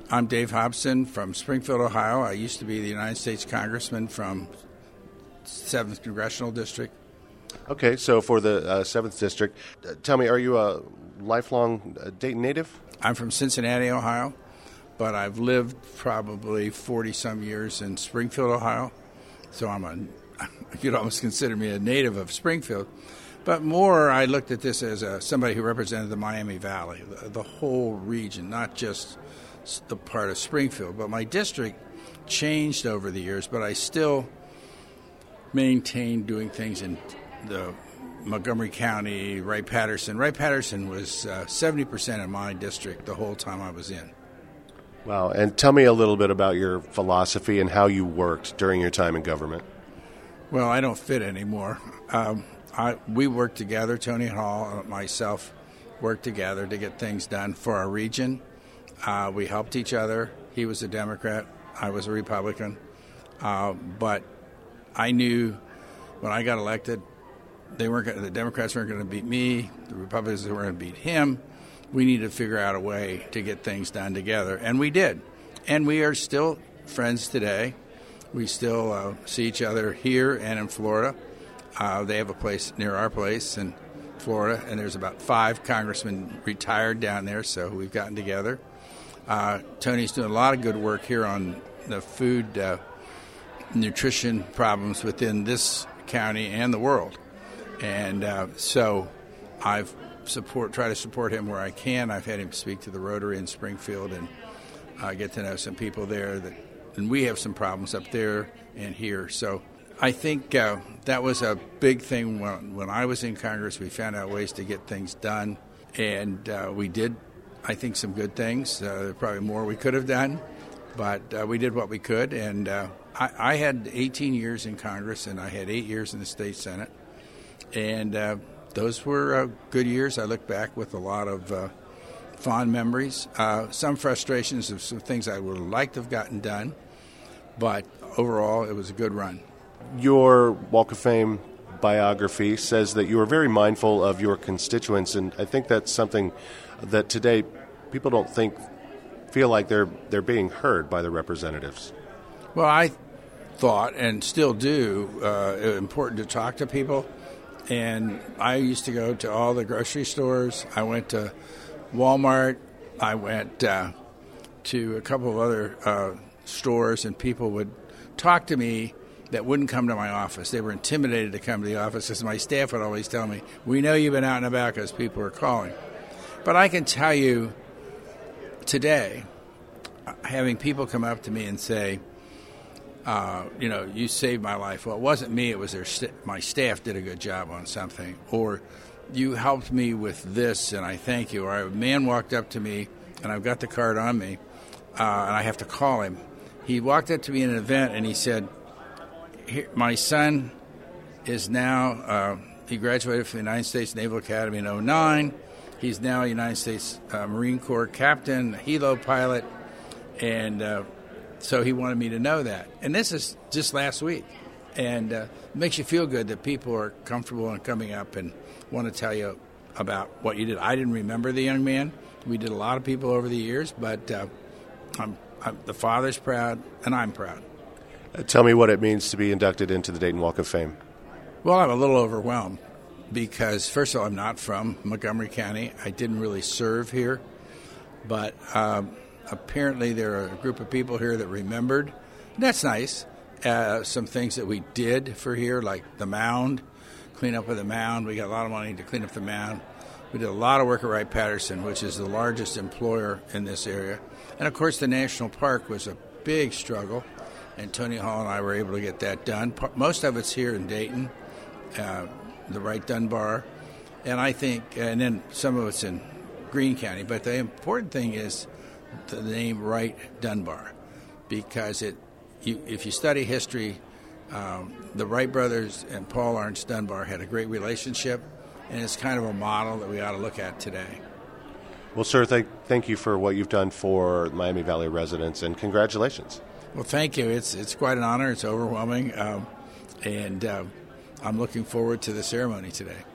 I'm Dave Hobson from Springfield, Ohio. I used to be the United States Congressman from 7th Congressional District. Okay, so for the 7th District, tell me, are you a lifelong Dayton native? I'm from Cincinnati, Ohio, but I've lived probably 40-some years in Springfield, Ohio. So you'd almost consider me a native of Springfield. But more, I looked at this as somebody who represented the Miami Valley, the whole region, not just the part of Springfield. But my district changed over the years, but I still maintained doing things in the Montgomery County, Wright-Patterson. Wright-Patterson was 70% of my district the whole time I was in. Wow, and tell me a little bit about your philosophy and how you worked during your time in government. Well, I don't fit anymore. We worked together, Tony Hall and myself worked together to get things done for our region. We helped each other. He was a Democrat. I was a Republican. But I knew when I got elected, the Democrats weren't going to beat me. The Republicans weren't going to beat him. We needed to figure out a way to get things done together. And we did. And we are still friends today. We still see each other here and in Florida. They have a place near our place in Florida, and there's about 5 congressmen retired down there, so we've gotten together. Tony's doing a lot of good work here on the food nutrition problems within this county and the world. And so I've try to support him where I can. I've had him speak to the Rotary in Springfield and get to know some people there. And we have some problems up there and here. So I think that was a big thing when I was in Congress. We found out ways to get things done, and we did, I think, some good things. There are probably more we could have done, but we did what we could. And I had 18 years in Congress, and I had 8 years in the state Senate. And those were good years. I look back with a lot of fond memories, some frustrations of some things I would have liked to have gotten done, but overall it was a good run. Your Walk of Fame biography says that you were very mindful of your constituents, and I think that's something that today people don't feel like they're being heard by the representatives. Well, I thought and still do important to talk to people. And I used to go to all the grocery stores. I went to Walmart. I went to a couple of other stores, and people would talk to me that wouldn't come to my office. They were intimidated to come to the office because my staff would always tell me, we know you've been out and about because people are calling. But I can tell you today, having people come up to me and say, you saved my life. Well, it wasn't me. It was my staff did a good job on something. Or you helped me with this, and I thank you. Or a man walked up to me, and I've got the card on me, and I have to call him. He walked up to me in an event, and he said, my son is now, he graduated from the United States Naval Academy in 2009. He's now a United States Marine Corps captain, a helo pilot, and so he wanted me to know that. And this is just last week. And it makes you feel good that people are comfortable in coming up and want to tell you about what you did. I didn't remember the young man. We did a lot of people over the years, but the father's proud, and I'm proud. Tell me what it means to be inducted into the Dayton Walk of Fame. Well, I'm a little overwhelmed because, first of all, I'm not from Montgomery County. I didn't really serve here. But apparently there are a group of people here that remembered. And that's nice. Some things that we did for here, like the mound, clean up of the mound. We got a lot of money to clean up the mound. We did a lot of work at Wright-Patterson, which is the largest employer in this area. And, of course, the National Park was a big struggle, and Tony Hall and I were able to get that done. Most of it's here in Dayton, the Wright Dunbar, and I think, and then some of it's in Greene County. But the important thing is the name Wright Dunbar, because if you study history, the Wright brothers and Paul Laurence Dunbar had a great relationship, and it's kind of a model that we ought to look at today. Well, sir, thank you for what you've done for Miami Valley residents, and congratulations. Well, thank you. It's quite an honor. It's overwhelming, and I'm looking forward to the ceremony today.